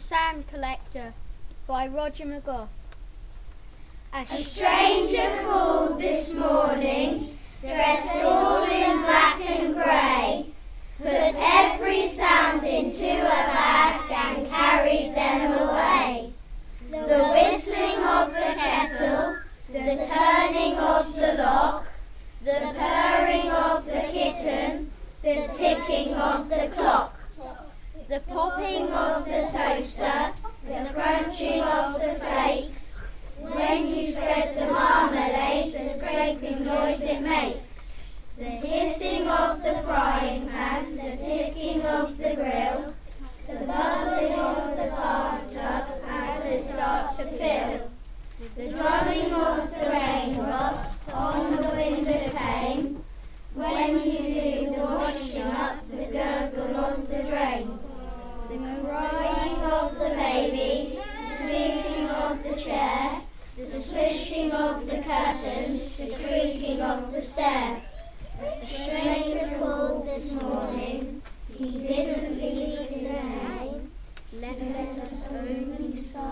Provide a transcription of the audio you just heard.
Sand Collector by Roger McGough. A stranger called this morning, dressed all in black and grey, put every sound into a bag and carried them away. The whistling of the kettle, the turning of the lock, the purring of the kitten, the ticking of the clock, the popping of the toaster, the crunching of the flakes, when you spread the marmalade, the scraping noise it makes, the hissing of the frying pan, the ticking of the grill, the bubbling of the bathtub as it starts to fill, the drumming of the raindrops on the window pane, when you do the washing up, the gurgle of the drain, the crying of the baby, the squeaking of the chair, the swishing of the curtains, the creaking of the stair. The stranger called this morning, he didn't leave his name, left us only sigh.